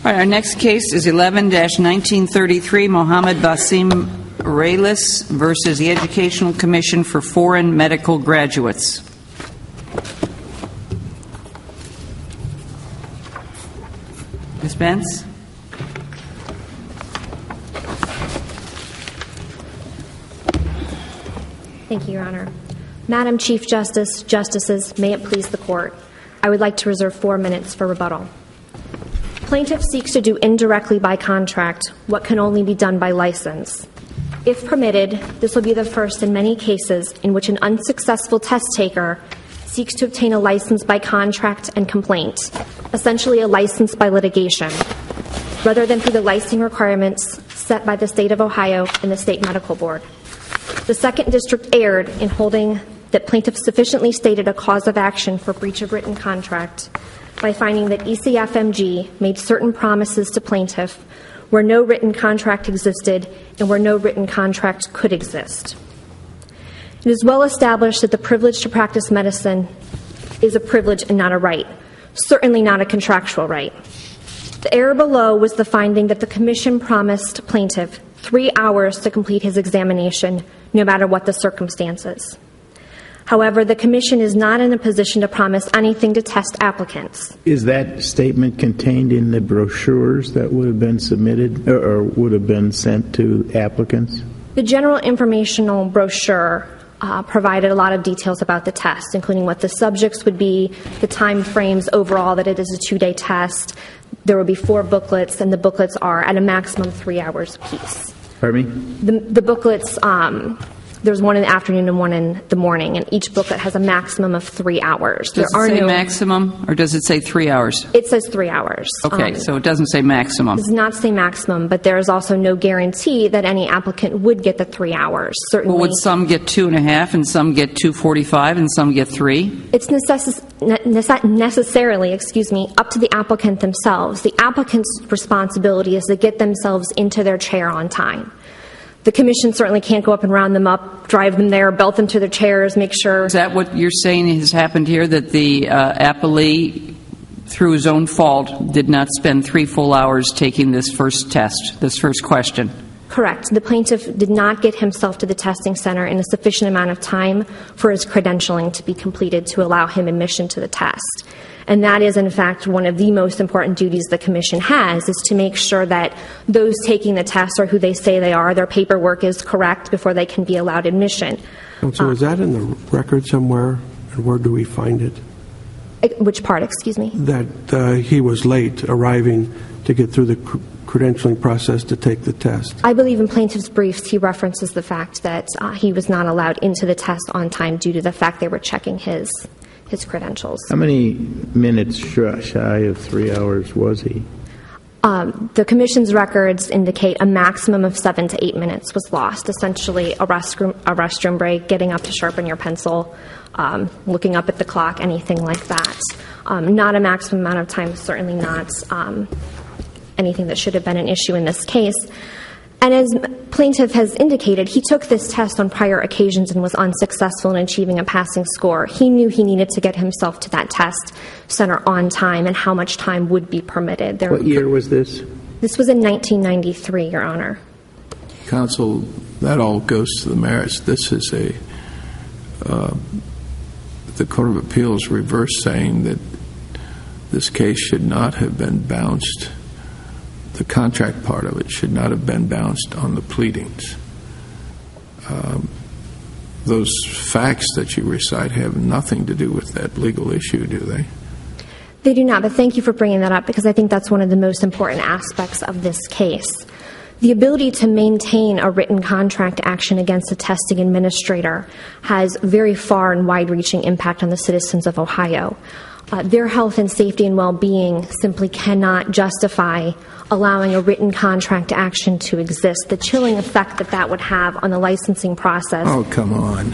All right, our next case is 11-1933, Mohammed Basim Raylis versus the Educational Commission for Foreign Medical Graduates. Ms. Benz? Thank you, Your Honor. Madam Chief Justice, Justices, may it please the Court, I would like to reserve 4 minutes for rebuttal. Plaintiff seeks to do indirectly by contract what can only be done by license. If permitted, this will be the first in many cases in which an unsuccessful test taker seeks to obtain a license by contract and complaint, essentially a license by litigation, rather than through the licensing requirements set by the State of Ohio and the State Medical Board. The Second District erred in holding that plaintiff sufficiently stated a cause of action for breach of written contract by finding that ECFMG made certain promises to plaintiff where no written contract existed and where no written contract could exist. It is well established that the privilege to practice medicine is a privilege and not a right, certainly not a contractual right. The error below was the finding that the Commission promised plaintiff 3 hours to complete his examination, no matter what the circumstances. However, the Commission is not in a position to promise anything to test applicants. Is that statement contained in the brochures that would have been submitted or would have been sent to applicants? The general informational brochure provided a lot of details about the test, including what the subjects would be, the time frames overall, that it is a 2-day test. There will be 4 booklets, and the booklets are at a maximum 3 hours apiece. Pardon me? The booklets, there's one in the afternoon and one in the morning, and each booklet has a maximum of 3 hours. Does it say maximum, or does it say 3 hours? It says 3 hours. Okay, so it doesn't say maximum. It does not say maximum, but there is also no guarantee that any applicant would get the 3 hours. Certainly, well, would some get 2.5, and some get 2:45, and some get 3? It's necessarily, up to the applicant themselves. The applicant's responsibility is to get themselves into their chair on time. The Commission certainly can't go up and round them up, drive them there, belt them to their chairs, make sure. Is that what you're saying has happened here, that the appellee, through his own fault, did not spend 3 full hours taking this first test, this first question? Correct. The plaintiff did not get himself to the testing center in a sufficient amount of time for his credentialing to be completed to allow him admission to the test. And that is, in fact, one of the most important duties the Commission has, is to make sure that those taking the test are who they say they are, their paperwork is correct before they can be allowed admission. So is that in the record somewhere, and where do we find it? Which part, excuse me? That he was late arriving to get through the credentialing process to take the test. I believe in plaintiff's briefs he references the fact that he was not allowed into the test on time due to the fact they were checking his credentials. How many minutes shy of 3 hours was he? The Commission's records indicate a maximum of 7 to 8 minutes was lost, essentially a restroom break, getting up to sharpen your pencil, looking up at the clock, anything like that. Not a maximum amount of time, certainly not anything that should have been an issue in this case. And as plaintiff has indicated, he took this test on prior occasions and was unsuccessful in achieving a passing score. He knew he needed to get himself to that test center on time and how much time would be permitted. What year was this? This was in 1993, Your Honor. Counsel, that all goes to the merits. This is the Court of Appeals reverse saying that this case should not have been bounced. The contract part of it should not have been bounced on the pleadings. Those facts that you recite have nothing to do with that legal issue, do they? They do not, but thank you for bringing that up because I think that's one of the most important aspects of this case. The ability to maintain a written contract action against a testing administrator has very far and wide-reaching impact on the citizens of Ohio. Their health and safety and well-being simply cannot justify allowing a written contract action to exist. The chilling effect that would have on the licensing process. Oh, come on.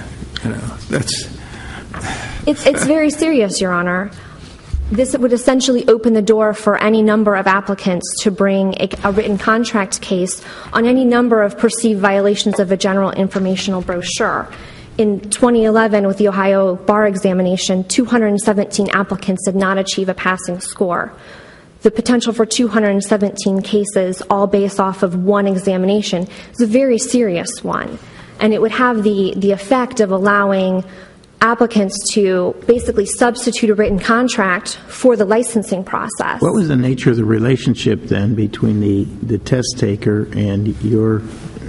It's very serious, Your Honor. This would essentially open the door for any number of applicants to bring a written contract case on any number of perceived violations of a general informational brochure. In 2011, with the Ohio bar examination, 217 applicants did not achieve a passing score. the potential for 217 cases, all based off of one examination, is a very serious one. And it would have the effect of allowing applicants to basically substitute a written contract for the licensing process. What was the nature of the relationship then between the test taker and your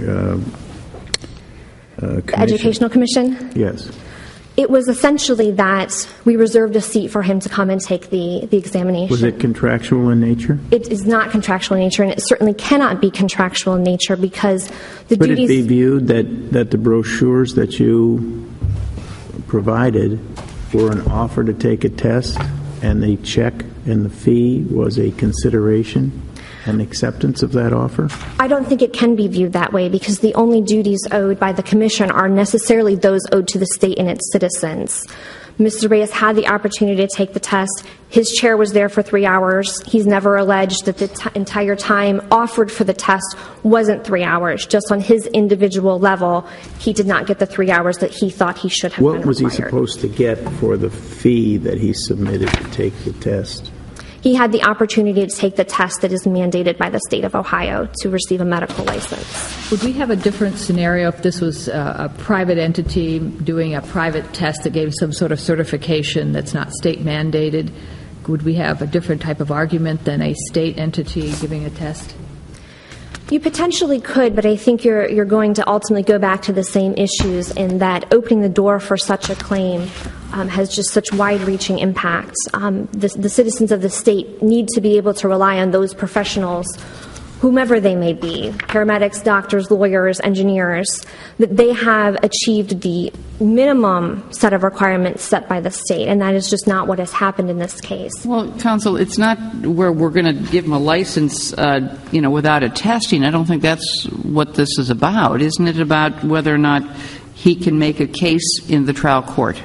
The Educational Commission? Yes. It was essentially that we reserved a seat for him to come and take the examination. Was it contractual in nature? It is not contractual in nature, and it certainly cannot be contractual in nature because the Could duties... it be viewed that the brochures that you provided were an offer to take a test, and the check and the fee was a consideration and acceptance of that offer? I don't think it can be viewed that way because the only duties owed by the Commission are necessarily those owed to the state and its citizens. Mr. Reyes had the opportunity to take the test. His chair was there for 3 hours. He's never alleged that the entire time offered for the test wasn't 3 hours. Just on his individual level, he did not get the 3 hours that he thought he should have been required. What was he supposed to get for the fee that he submitted to take the test? He had the opportunity to take the test that is mandated by the state of Ohio to receive a medical license. Would we have a different scenario if this was a private entity doing a private test that gave some sort of certification that's not state mandated? Would we have a different type of argument than a state entity giving a test? You potentially could, but I think you're going to ultimately go back to the same issues in that opening the door for such a claim has just such wide-reaching impacts. The citizens of the state need to be able to rely on those professionals, whomever they may be, paramedics, doctors, lawyers, engineers, that they have achieved the minimum set of requirements set by the state, and that is just not what has happened in this case. Well, counsel, it's not where we're going to give him a license, without a testing. I don't think that's what this is about. Isn't it about whether or not he can make a case in the trial court?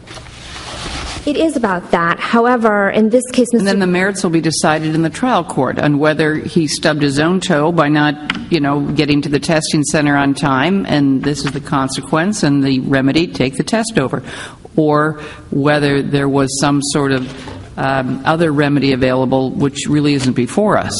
It is about that. However, in this case, And then the merits will be decided in the trial court on whether he stubbed his own toe by not, getting to the testing center on time, and this is the consequence, and the remedy, take the test over, or whether there was some sort of other remedy available, which really isn't before us.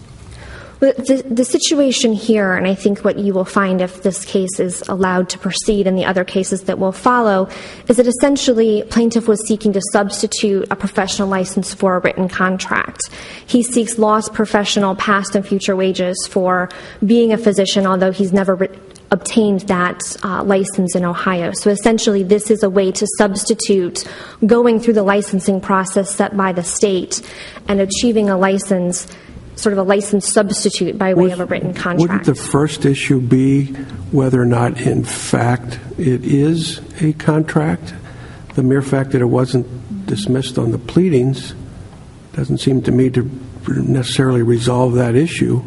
The situation here, and I think what you will find if this case is allowed to proceed and the other cases that will follow, is that essentially plaintiff was seeking to substitute a professional license for a written contract. He seeks lost professional past and future wages for being a physician, although he's never obtained that license in Ohio. So essentially this is a way to substitute going through the licensing process set by the state and achieving a license, sort of a license substitute by way of a written contract. Wouldn't the first issue be whether or not, in fact, it is a contract? The mere fact that it wasn't dismissed on the pleadings doesn't seem to me to necessarily resolve that issue.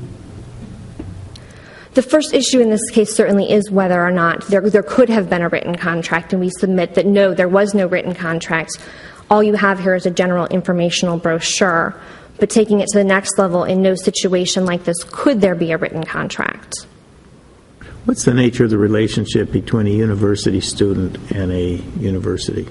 The first issue in this case certainly is whether or not there could have been a written contract, and we submit that no, there was no written contract. All you have here is a general informational brochure. But taking it to the next level, in no situation like this could there be a written contract. What's the nature of the relationship between a university student and a university?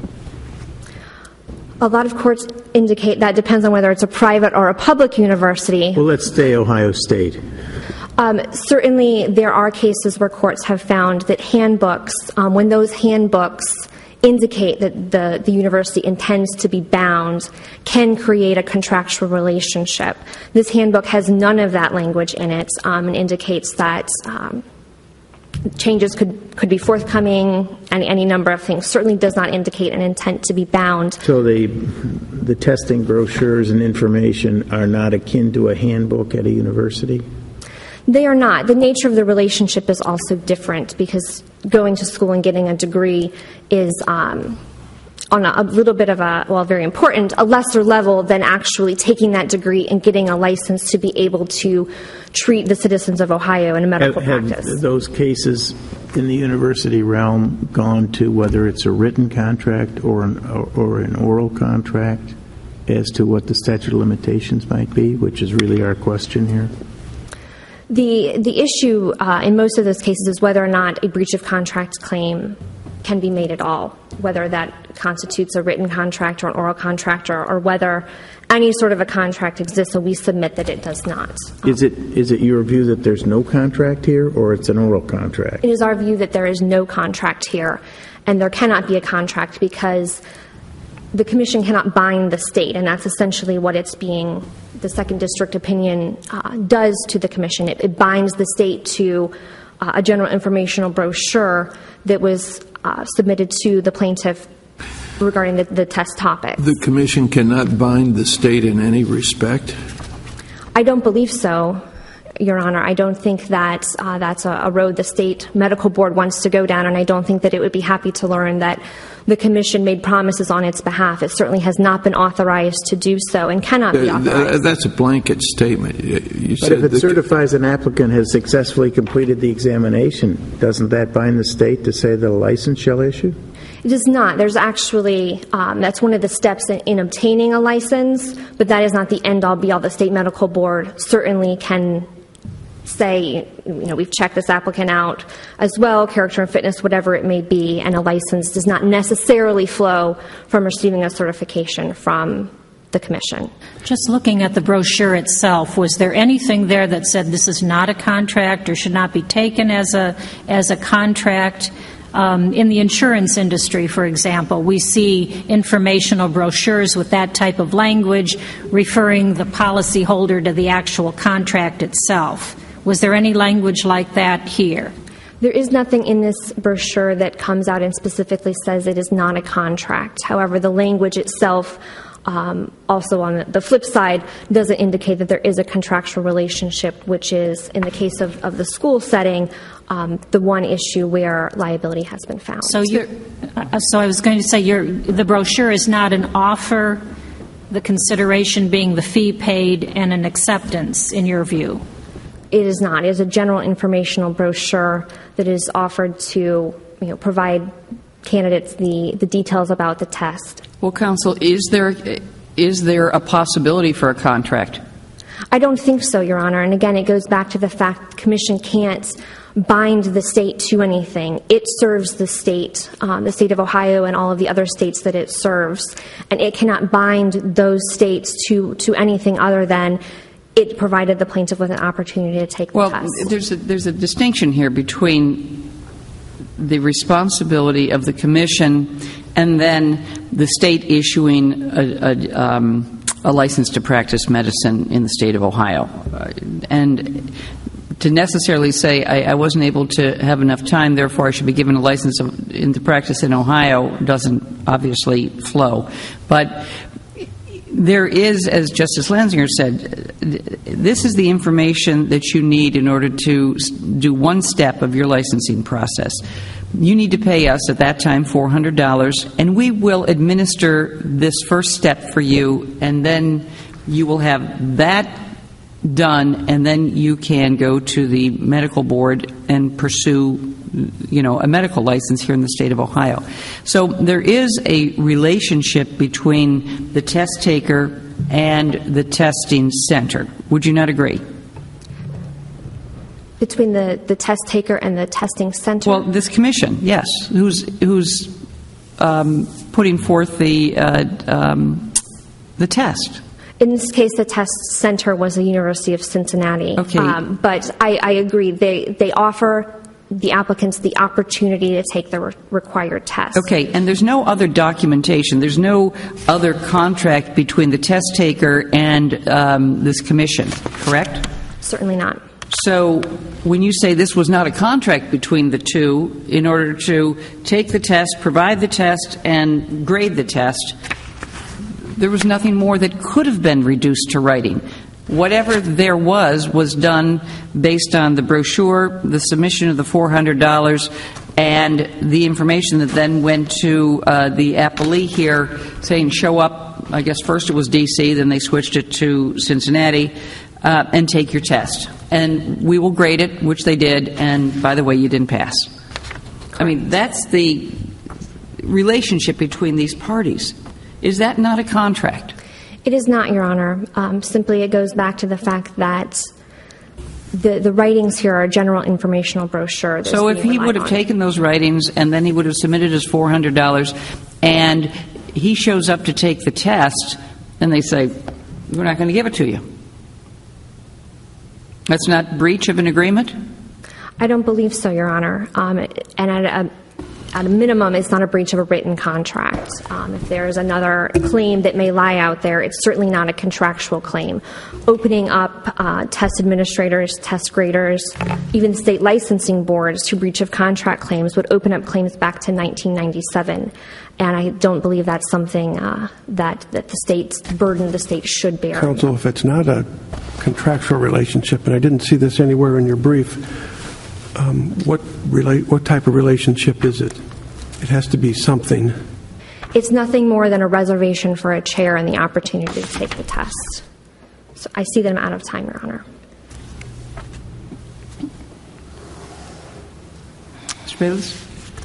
A lot of courts indicate that depends on whether it's a private or a public university. Well, let's stay Ohio State. Certainly there are cases where courts have found that handbooks, when those handbooks indicate that the university intends to be bound, can create a contractual relationship. This handbook has none of that language in it and indicates that changes could be forthcoming and any number of things. Certainly does not indicate an intent to be bound. So the testing brochures and information are not akin to a handbook at a university? They are not. The nature of the relationship is also different because going to school and getting a degree is on a little bit of very important, a lesser level than actually taking that degree and getting a license to be able to treat the citizens of Ohio in a medical practice. Have those cases in the university realm gone to whether it's a written contract or an oral contract as to what the statute of limitations might be, which is really our question here? The issue in most of those cases is whether or not a breach of contract claim can be made at all, whether that constitutes a written contract or an oral contract, or whether any sort of a contract exists, and we submit that it does not. Is it your view that there's no contract here, or it's an oral contract? It is our view that there is no contract here, and there cannot be a contract because the Commission cannot bind the state, and that's essentially what the Second District opinion does to the Commission. It binds the state to a general informational brochure that was submitted to the plaintiff regarding the test topics. The Commission cannot bind the state in any respect? I don't believe so, Your Honor. I don't think that that's a road the state medical board wants to go down, and I don't think that it would be happy to learn that the Commission made promises on its behalf. It certainly has not been authorized to do so and cannot be authorized. That's a blanket statement. But if it certifies an applicant has successfully completed the examination, doesn't that bind the state to say that a license shall issue? It does not. There's actually, that's one of the steps in obtaining a license, but that is not the end-all, be-all. The state medical board certainly can say, we've checked this applicant out as well, character and fitness, whatever it may be, and a license does not necessarily flow from receiving a certification from the Commission. Just looking at the brochure itself, was there anything there that said this is not a contract or should not be taken as a contract? In the insurance industry, for example, we see informational brochures with that type of language referring the policyholder to the actual contract itself. Was there any language like that here? There is nothing in this brochure that comes out and specifically says it is not a contract. However, the language itself, also on the flip side, doesn't indicate that there is a contractual relationship, which is, in the case of the school setting, the one issue where liability has been found. So I was going to say the brochure is not an offer, the consideration being the fee paid and an acceptance, in your view? It is not. It is a general informational brochure that is offered to provide candidates the details about the test. Well, counsel, is there a possibility for a contract? I don't think so, Your Honor. And again, it goes back to the fact the Commission can't bind the state to anything. It serves the state of Ohio and all of the other states that it serves, and it cannot bind those states to anything other than it provided the plaintiff with an opportunity to take the test. There's a distinction here between the responsibility of the Commission and then the state issuing a license to practice medicine in the state of Ohio. And to necessarily say, I wasn't able to have enough time, therefore I should be given a license into practice in Ohio, doesn't obviously flow. But there is, as Justice Lanzinger said, this is the information that you need in order to do one step of your licensing process. You need to pay us at that time $400, and we will administer this first step for you, and then you will have that done, and then you can go to the medical board and pursue a medical license here in the state of Ohio. So there is a relationship between the test taker and the testing center. Would you not agree? Between the test taker and the testing center? Well, this Commission, yes, who's putting forth the test. In this case, the test center was the University of Cincinnati. Okay. But I agree. They offer the applicants the opportunity to take the required test. Okay, and there's no other documentation. There's no other contract between the test taker and this Commission, correct? Certainly not. So when you say this was not a contract between the two in order to take the test, provide the test, and grade the test, there was nothing more that could have been reduced to writing. Whatever there was done based on the brochure, the submission of the $400, and the information that then went to the appellee here saying show up. I guess first it was D.C., then they switched it to Cincinnati, and take your test. And we will grade it, which they did, and by the way, you didn't pass. I mean, that's the relationship between these parties. Is that not a contract? It is not, Your Honor. Simply it goes back to the fact that the writings here are a general informational brochure. So if he would have taken those writings and then he would have submitted his $400 and he shows up to take the test, and they say, we're not going to give it to you. That's not breach of an agreement? I don't believe so, Your Honor. And at a minimum, it's not a breach of a written contract. If there's another claim that may lie out there, it's certainly not a contractual claim. Opening up test administrators, test graders, even state licensing boards to breach of contract claims would open up claims back to 1997. And I don't believe that's something that the state's burden the state should bear. Counsel, if it's not a contractual relationship, and I didn't see this anywhere in your brief, what type of relationship is it? It has to be something. It's nothing more than a reservation for a chair and the opportunity to take the test. So I see that I'm out of time, Your Honor. Mr. Bayless?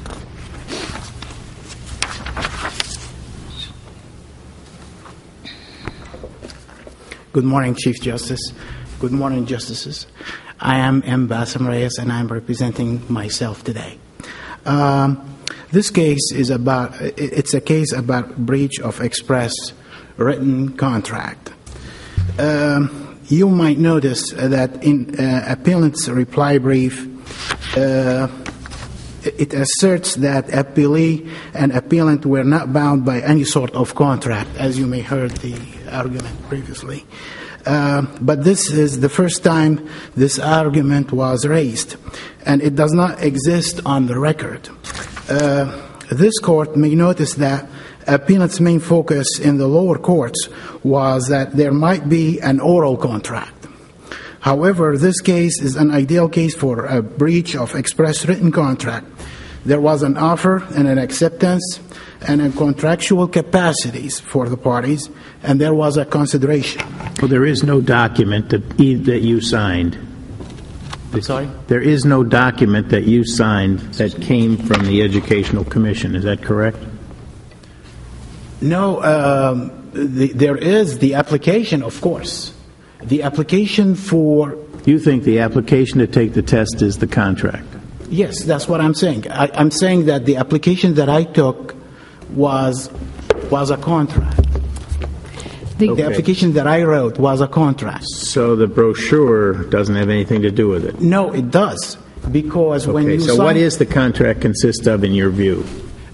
Good morning, Chief Justice. Good morning, Justices. I am M. Bassem Reyes, and I'm representing myself today. This case is it's a case about breach of express written contract. You might notice that in appellant's reply brief, it asserts that appellee and appellant were not bound by any sort of contract, as you may heard the argument previously. But this is the first time this argument was raised, and it does not exist on the record. This court may notice that appellant's main focus in the lower courts was that there might be an oral contract. However, this case is an ideal case for a breach of express written contract. There was an offer and an acceptance and a contractual capacities for the parties, and there was a consideration. Well, there is no document that you signed. Sorry? There is no document that you signed that came from the Educational Commission. Is that correct? No, there is the application, of course. The application for... You think the application to take the test is the contract? Yes, that's what I'm saying. I'm saying that the application that I took was a contract. The application that I wrote was a contract. So the brochure doesn't have anything to do with it? No, it does. Because when you so what is the contract consist of in your view?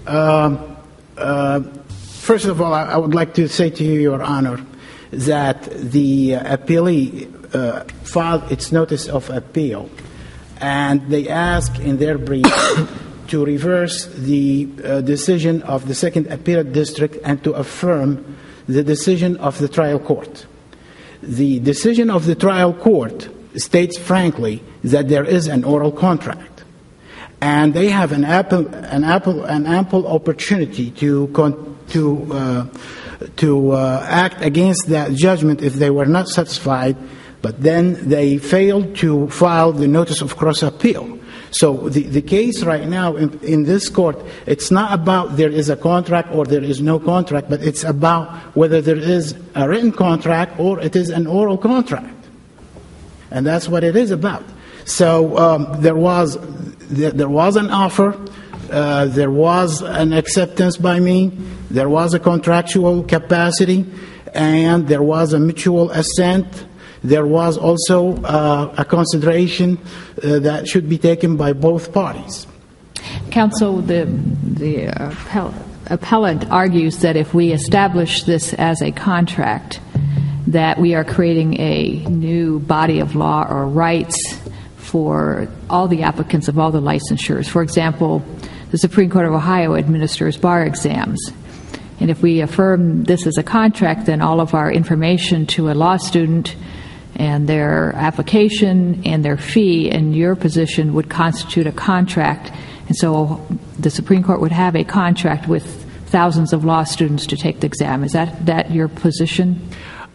First of all, I would like to say to you, Your Honor, that the appellee filed its notice of appeal, and they asked in their brief to reverse the decision of the Second Appellate District and to affirm the decision of the trial court. The decision of the trial court states frankly that there is an oral contract, and they have an ample opportunity to act against that judgment if they were not satisfied, but then they failed to file the notice of cross appeal. So the case right now in this court, it's not about there is a contract or there is no contract, but it's about whether there is a written contract or it is an oral contract. And that's what it is about. So there was an offer, there was an acceptance by me, there was a contractual capacity, and there was a mutual assent. There was also a consideration that should be taken by both parties. Counsel, the appellant argues that if we establish this as a contract, that we are creating a new body of law or rights for all the applicants of all the licensures. For example, the Supreme Court of Ohio administers bar exams. And if we affirm this as a contract, then all of our information to a law student and their application and their fee in your position would constitute a contract. And so the Supreme Court would have a contract with thousands of law students to take the exam. Is that your position?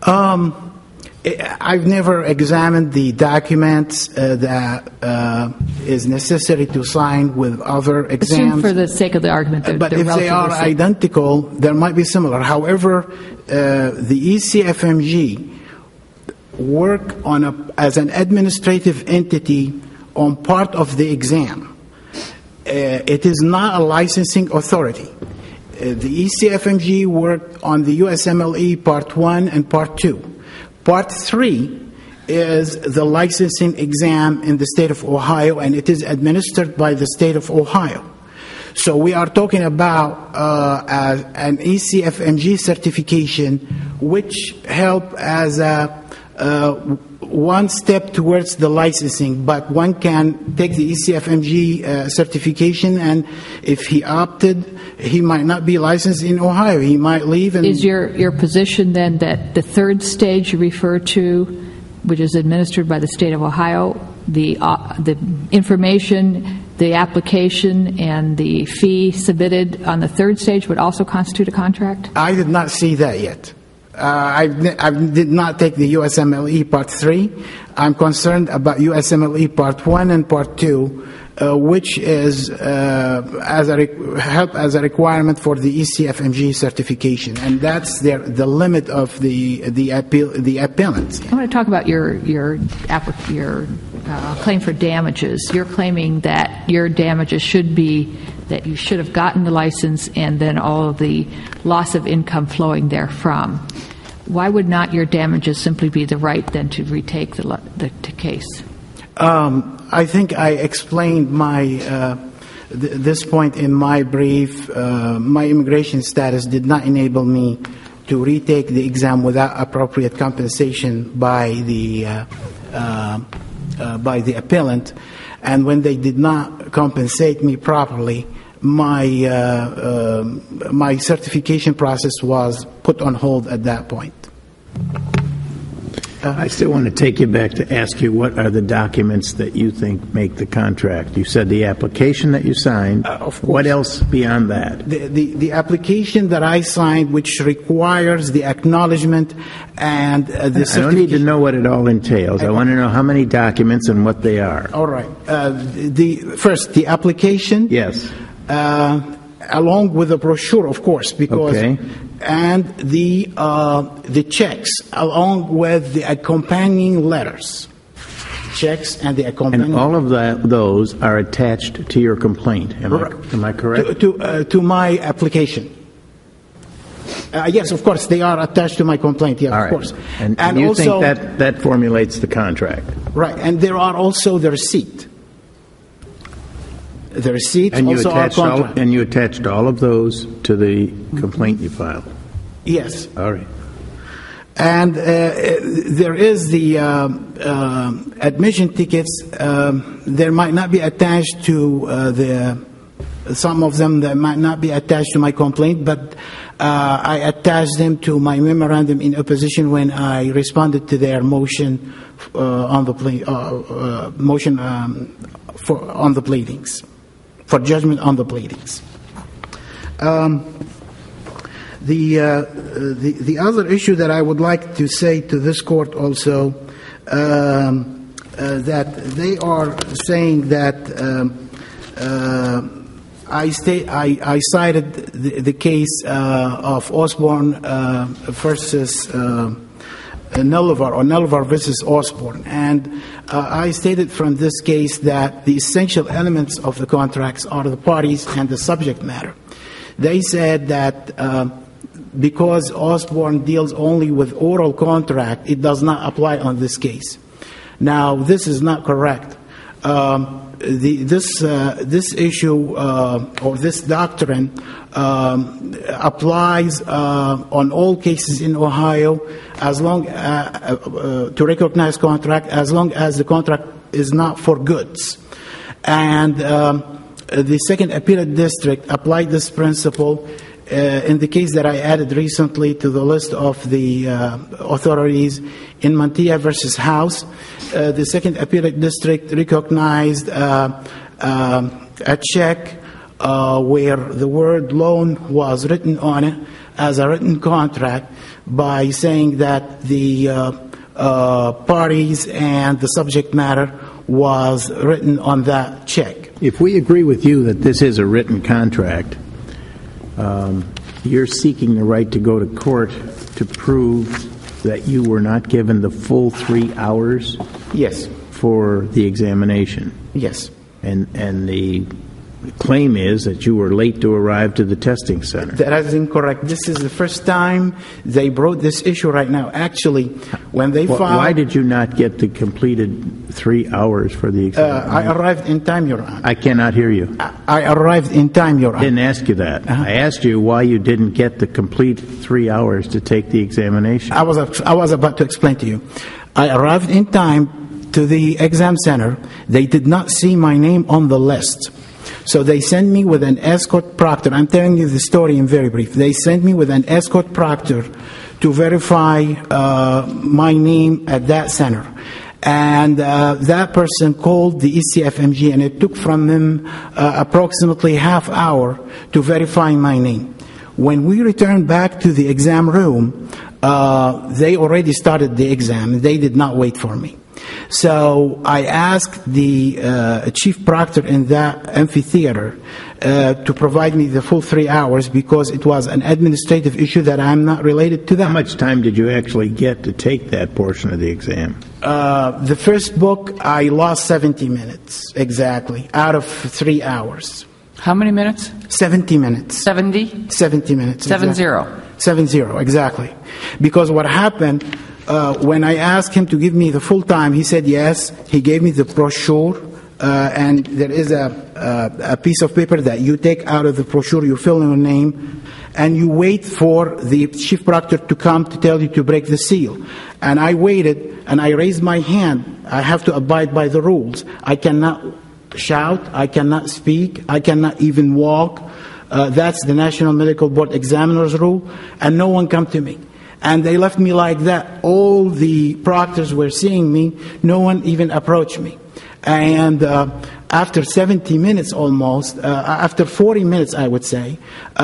I've never examined the documents that is necessary to sign with other exams. Assume for the sake of the argument but if they are identical, there might be similar. However, the ECFMG work as an administrative entity on part of the exam. It is not a licensing authority. the ECFMG worked on the USMLE Part 1 and Part 2. Part 3 is the licensing exam in the state of Ohio, and it is administered by the state of Ohio. So we are talking about an ECFMG certification, which help as a one step towards the licensing, but one can take the ECFMG certification, and if he opted, he might not be licensed in Ohio. He might leave. And is your position then that the third stage you refer to, which is administered by the state of Ohio, the information, the application, and the fee submitted on the third stage would also constitute a contract? I did not see that yet. I did not take the USMLE Part 3. I'm concerned about USMLE Part 1 and Part 2, which is help as a requirement for the ECFMG certification, and that's the limit of the appellants. I want to talk about your claim for damages. You're claiming that your damages should be that you should have gotten the license and then all of the loss of income flowing therefrom. Why would not your damages simply be the right then to retake the case? I think I explained this point in my brief. My immigration status did not enable me to retake the exam without appropriate compensation by the appellant, and when they did not compensate me properly, my certification process was put on hold at that point. I still want to take you back to ask you what are the documents that you think make the contract. You said the application that you signed. Of course. What else beyond that? The application that I signed, which requires the acknowledgement and the certification. I don't need to know what it all entails. I want to know how many documents and what they are. All right. First, the application. Yes. Along with the brochure, of course, because okay. And the checks, along with the accompanying letters, checks and the accompanying. And all of those are attached to your complaint. Am I correct? To my application. Yes, of course, they are attached to my complaint. Yes, right. Of course. And you also, think that formulates the contract? Right, and there are also the receipt. The receipts and also are contract. And you attached all of those to the complaint you filed? Yes. All right. And there is the admission tickets. There might not be attached to some of them that might not be attached to my complaint, but I attached them to my memorandum in opposition when I responded to their motion on the on the pleadings. For judgment on the pleadings. The other issue that I would like to say to this court also, that they are saying that I cited the case of Osborne versus Nellivar, or Nellivar versus Osborne, and I stated from this case that the essential elements of the contracts are the parties and the subject matter. They said that because Osborne deals only with oral contract, it does not apply on this case. Now, this is not correct. This issue or this doctrine applies on all cases in Ohio as long to recognize contract as long as the contract is not for goods. And the Second Appellate District applied this principle in the case that I added recently to the list of the authorities in Mantilla versus House. The Second Appellate District recognized a check where the word loan was written on it as a written contract by saying that the parties and the subject matter was written on that check. If we agree with you that this is a written contract, you're seeking the right to go to court to prove that you were not given the full 3 hours? Yes. For the examination? Yes. And the claim is that you were late to arrive to the testing center. That is incorrect. This is the first time they brought this issue right now. Actually, when they filed... Why did you not get the completed 3 hours for the exam? I arrived in time, Your Honor. I cannot hear you. I arrived in time, Your I Honor. didn't ask you that. I asked you why you didn't get the complete 3 hours to take the examination. I was about to explain to you. I arrived in time to the exam center. They did not see my name on the list. So they sent me with an escort proctor. I'm telling you the story in very brief. They sent me with an escort proctor to verify my name at that center. And that person called the ECFMG, and it took from him approximately half hour to verify my name. When we returned back to the exam room, they already started the exam. They did not wait for me. So I asked the chief proctor in that amphitheater to provide me the full 3 hours because it was an administrative issue that I'm not related to that. How much time did you actually get to take that portion of the exam? The first book, I lost 70 minutes, exactly, out of 3 hours. How many minutes? 70 minutes. 70? 70 minutes. 70. 70, exactly. Because what happened, when I asked him to give me the full time, he said yes. He gave me the brochure, and there is a piece of paper that you take out of the brochure, you fill in your name, and you wait for the chief proctor to come to tell you to break the seal. And I waited, and I raised my hand. I have to abide by the rules. I cannot shout, I cannot speak, I cannot even walk. That's the National Medical Board Examiner's rule, and no one come to me. And they left me like that. All the proctors were seeing me. No one even approached me. And after 70 minutes almost, after 40 minutes, I would say,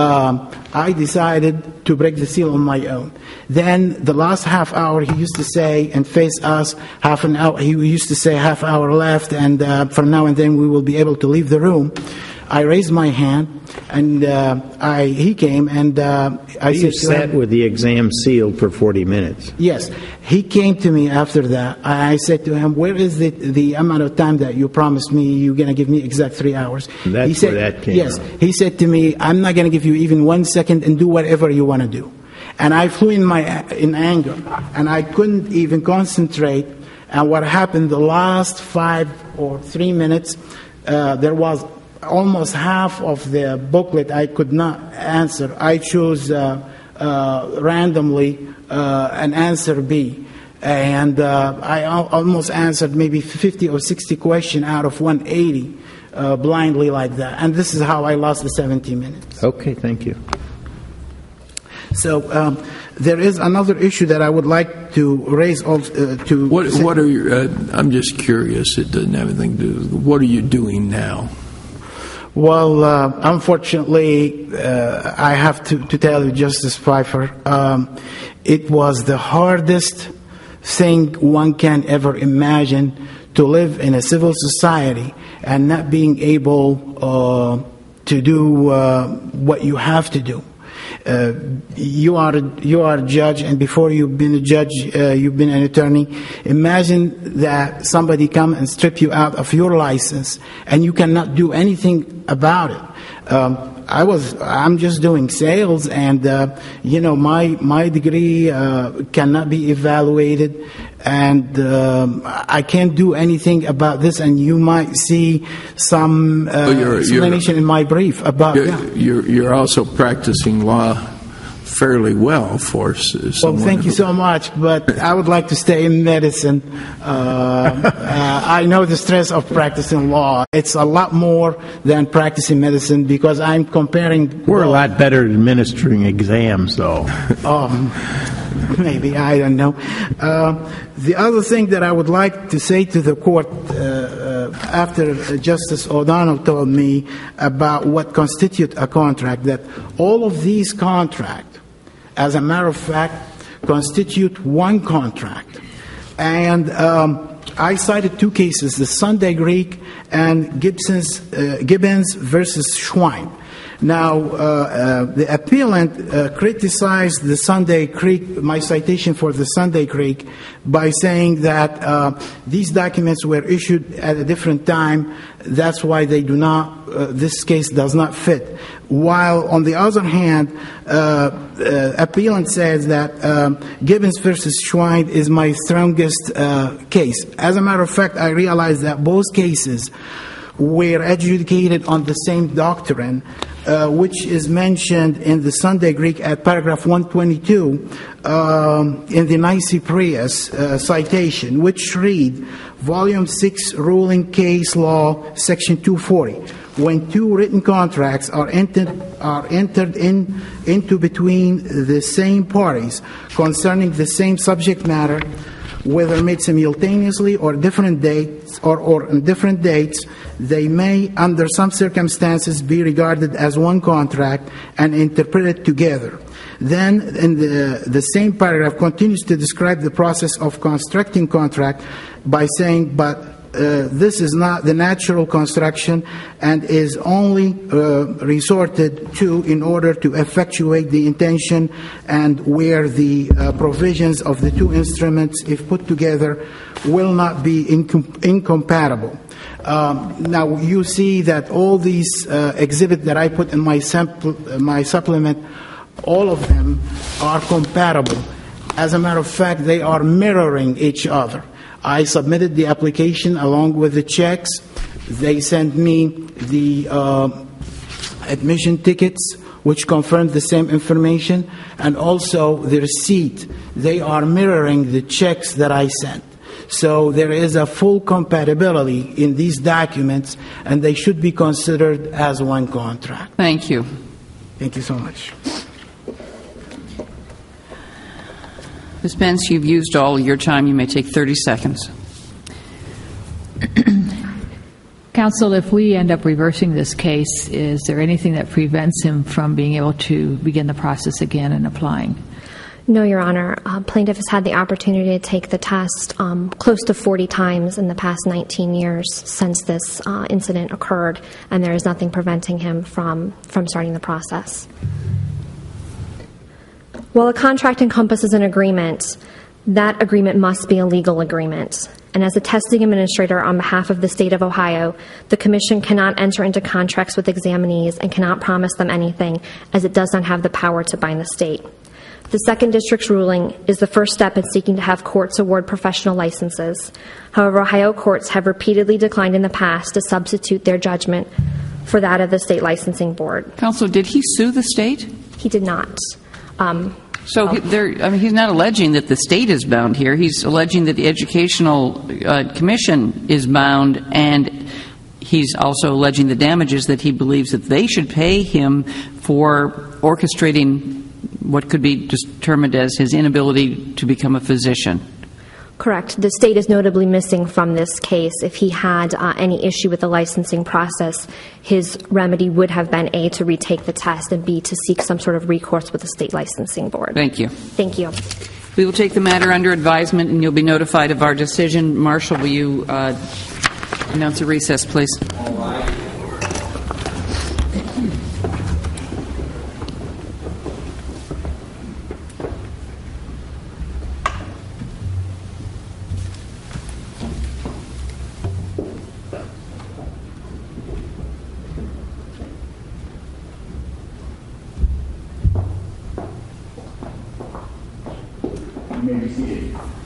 I decided to break the seal on my own. Then the last half hour, he used to say, and face us, half an hour, he used to say half hour left, and from now and then we will be able to leave the room. I raised my hand, and he came, and I You said to sat him, with the exam sealed for 40 minutes. yes. He came to me after that. I said to him, where is the amount of time that you promised me you're going to give me exact 3 hours? That's he said, where that came yes. from. He said to me, I'm not going to give you even 1 second and do whatever you want to do. And I flew in anger, and I couldn't even concentrate. And what happened, the last 5 or 3 minutes, there was almost half of the booklet I could not answer. I chose randomly an answer B. And I almost answered maybe 50 or 60 questions out of 180 blindly like that. And this is how I lost the 70 minutes. Okay, thank you. So there is another issue that I would like to raise. What are your? I'm just curious. It doesn't have anything to do. What are you doing now? Well, unfortunately, I have to tell you, Justice Pfeiffer, it was the hardest thing one can ever imagine to live in a civil society and not being able to do what you have to do. You are a judge, and before you've been a judge, you've been an attorney. Imagine that somebody come and strip you out of your license, and you cannot do anything about it. I'm just doing sales, and my degree cannot be evaluated, and I can't do anything about this. And you might see some explanation in my brief about that. You're also practicing law fairly well for someone. Well, thank you so much, but I would like to stay in medicine. I know the stress of practicing law. It's a lot more than practicing medicine because I'm comparing... We're a lot better at administering exams, though. Maybe, I don't know. The other thing that I would like to say to the court after Justice O'Donnell told me about what constitutes a contract, that all of these contracts, as a matter of fact, constitute one contract. And I cited 2 cases, the Sunday Greek and Gibbons versus Schwein. Now, the appellant criticized the Sunday Creek, my citation for the Sunday Creek, by saying that these documents were issued at a different time. That's why they do not, this case does not fit. While, on the other hand, appellant says that Gibbons versus Schwein is my strongest case. As a matter of fact, I realize that both cases were adjudicated on the same doctrine, which is mentioned in the Sunday Greek at paragraph 122 in the Nicey Prius citation, which read, Volume 6 Ruling Case Law, Section 240. When two written contracts are entered into between the same parties concerning the same subject matter, whether made simultaneously or different dates or on different dates, they may, under some circumstances, be regarded as one contract and interpreted together. Then, in the same paragraph continues to describe the process of constructing contract by saying, but this is not the natural construction and is only resorted to in order to effectuate the intention and where the provisions of the two instruments, if put together, will not be incompatible. Now, you see that all these exhibits that I put in my supplement, all of them are compatible. As a matter of fact, they are mirroring each other. I submitted the application along with the checks. They sent me the admission tickets, which confirmed the same information, and also the receipt. They are mirroring the checks that I sent. So there is a full compatibility in these documents, and they should be considered as one contract. Thank you. Thank you so much. Ms. Pence, you've used all your time. You may take 30 seconds. Counsel, if we end up reversing this case, is there anything that prevents him from being able to begin the process again and applying? No, Your Honor. Plaintiff has had the opportunity to take the test close to 40 times in the past 19 years since this incident occurred, and there is nothing preventing him from starting the process. While a contract encompasses an agreement, that agreement must be a legal agreement. And as a testing administrator on behalf of the state of Ohio, the Commission cannot enter into contracts with examinees and cannot promise them anything, as it does not have the power to bind the state. The Second District's ruling is the first step in seeking to have courts award professional licenses. However, Ohio courts have repeatedly declined in the past to substitute their judgment for that of the State Licensing Board. Counsel, did he sue the state? He did not. He's not alleging that the state is bound here. He's alleging that the Educational Commission is bound, and he's also alleging the damages that he believes that they should pay him for orchestrating what could be determined as his inability to become a physician. Correct. The state is notably missing from this case. If he had any issue with the licensing process, his remedy would have been A, to retake the test, and B, to seek some sort of recourse with the State Licensing Board. Thank you. Thank you. We will take the matter under advisement, and you'll be notified of our decision. Marshall, will you announce a recess, please? All right. You may be seated.